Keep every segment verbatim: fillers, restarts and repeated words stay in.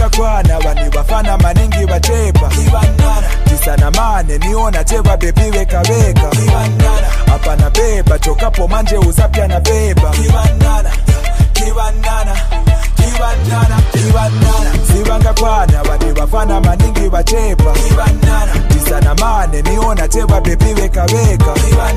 Sibanga kwana bani bafana maningi bachepa Tisana mane niona cheba bebi weka weka Hapa na beba chokapo manje uzapia na beba Kibanana, kibanana, kibanana, kibanana Sibanga kwana bani bafana maningi bachepa Tisana mane niona cheba bebi weka weka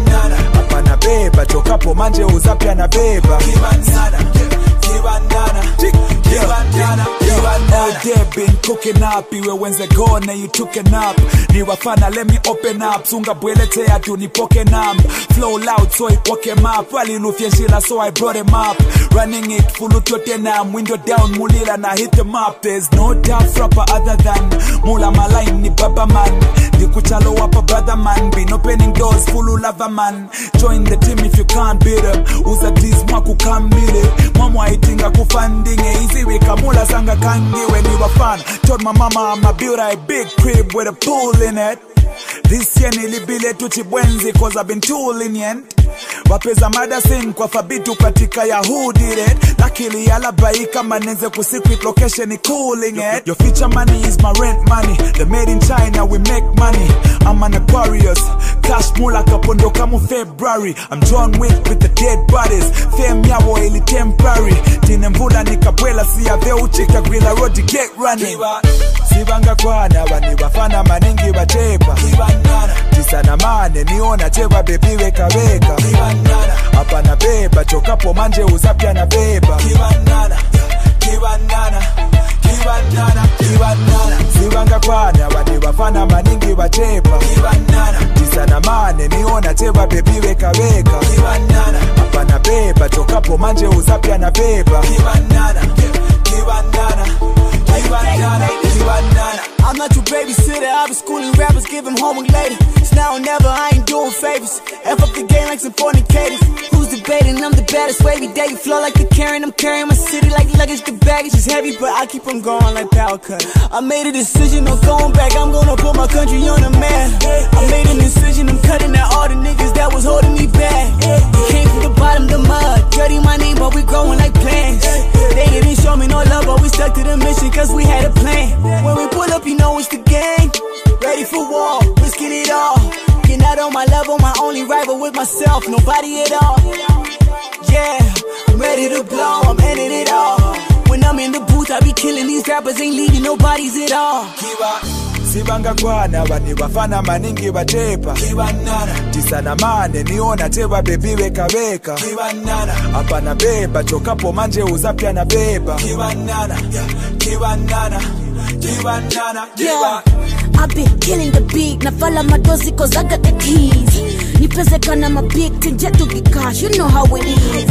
Hapa na beba chokapo manje uzapia na beba Kibanana, kibanana, kibanana All day been cooking up, iwe wenze gone you took a nap Ni wafana let me open up, sunga bwelete ya tu ni poke nam Flow loud so it woke him up, wali lufye shila so I brought him up Running it, fulu tote nam, window down mulila na hit him up There's no doubt rapper other than, mula malain ni baba man Ni kuchalo wapa brother man, been opening doors, fulu lava man Join the team if you can't beat him, uza this mwaku kambile Mwamu haitinga kufandinge, easy weka mula sanga kangi when you were fun. Told my mama I'ma build a big crib with a pool in it. This year nilibile tu chibwenzi cause I've been tooling yen. Wapeza mada sing kwa fabitu katika ya who did it. Luckily alabaika manenze ku secret location ni cooling it. Your future money is my rent money. The made in China we make money. I'm an Aquarius. Cash mula kapondo kamu February. I'm John Wick with the dead bodies. Fame yawo ili temporary. Tine mvula nikabwela siya veo chika grilla road to get running. Sibanga kwana wani wafana maningi wachepa. Tisana mane niona cheba bebi weka weka. Hapa na beba chokapo manje uzapia na beba. Kibanana, kibanana, kibanana, kibanana. Sibanga kwana wani wafana maningi wachepa. Tisana mane niona cheba bebi weka weka. Hapa na beba chokapo manje uzapia na beba. Kibanana, kibanana, kibanana, kibanana. I'm not your babysitter, I be schooling rappers, giving homework later. It's now or never, I ain't doing favors. F up the game like some fornicators. Who's debating? I'm the baddest, wavy day flow like the Karen. I'm carrying my city like luggage, the baggage is heavy, but I keep on going like power cut. I made a decision, no going back, I'm gonna put my country on the map. I made a decision, I'm cutting out all the niggas that was holding me back. We came from the bottom, the mud, dirty my name, but we growing like plants. They didn't show me no love, but we stuck to the mission, cause we had a plan. When we pull up, you know it's the gang. Ready for war, risking it all. You're not on my level, my only rival with myself, nobody at all. Yeah, I'm ready to blow, I'm ending it all. When I'm in the booth, I be killing these rappers, ain't leaving nobody's at all. Sibanga kwana wani wafana maningi wachepa. Tisana mane niona cheba bebi weka weka. Hapa na beba chokapo manje uzapia na beba. Kibanana, kibanana, kibanana, yeah. I've been killing the beat, na fala madozi cause I got the keys. Nipezeka na mabig tinjetu gikash, you know how it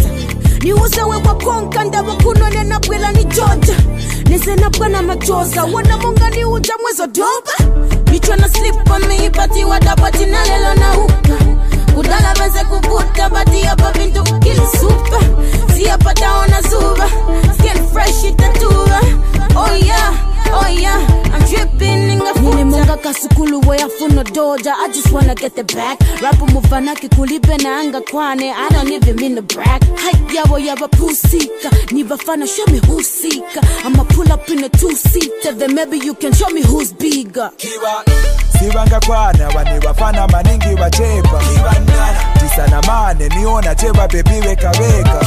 is. Ni uze wewa konka ndawa kunone na bwela ni Georgia. Nise na bwana machoza, wana munga ni uja mwezo doba. You tryna sleep on me, pati wada pati na lelo na upa. Kudala benze kubuta, bati yapa bintu kili super. Siya pata ona zuba, skin fresh itatua. Oh yeah, oh yeah, I'm dripping in the food. Munga kasukulu waya funo doja, I just wanna get the back. Rapu mufana kikulibe na anga kwane, I don't even mean to brag. Hype yawo yawa pusika, niva fana show me who's seeker. I'ma pull up in a two-seater, then maybe you can show me who's bigger. Sibanga kwana wani wafana maningi wachepa. Tisana mane niona cheba bebi weka weka.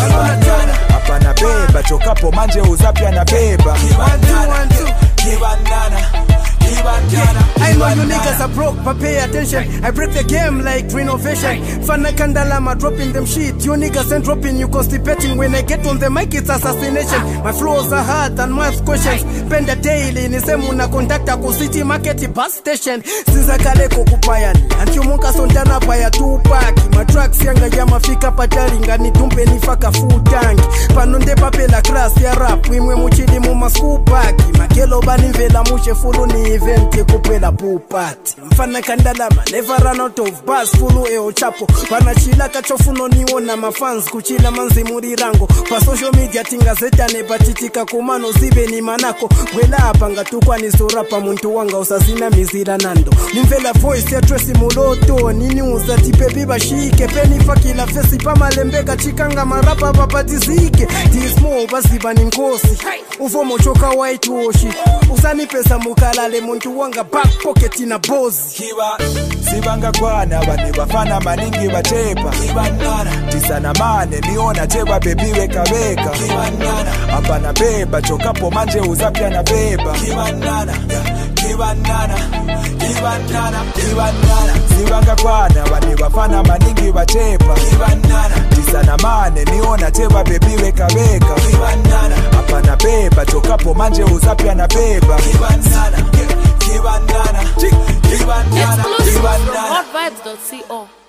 Hapa na beba chokapo manje uzapia na beba. Kibanana, I know you niggas are broke, but pay attention. I break the game like renovation. Fana Kandalama dropping them shit. You niggas ain't dropping, you constipating. When I get on the mic, it's assassination. My flows are hard and math questions. Spend a daily, nisemu na conductor ku city market bus station. Sinza kale kukupayani, antiumunka sondana paya tupaki. My tracks yanga yama fika pataringa ni tumpe nifaka full tank. Panonde papela class ya rap, wimwe muchidi muma skupaki. Makelo bani vela muche fulu ni event kupela pool party. Mfana Kandalama never run out of bars fulu eo chapo. Panachila kachofuno niona mafans kuchila manzi muri rango. Pa social media tinga zetane patitika kumano zibe ni manako. Wela hapa ngatukwa ni surapa muntu wanga usazina mizira nando. Nimvela voice ya Tracy Muloto nini uzati pepi bashike. Peni fakila fesi pa malembeka chikanga marapa papatizike. This more ubaziba ninkosi uvomo choka white wash usani pesa mukalale muntu wanga back pocket na bozi kiba sibanga kwana bane bafana maningi bachepa kibanana tisa na mane niona cheba baby weka weka kibanana hapa na beba chokapo manje uzapya na beba kibanana kibanana kibanana kibanana sibanga kwana bane bafana maningi bachepa kibanana tisa na mane niona cheba baby weka weka kibanana hapa na beba chokapo manje uzapya na beba kibanana kibanana kibanana Exclusive from hot vibes dot co.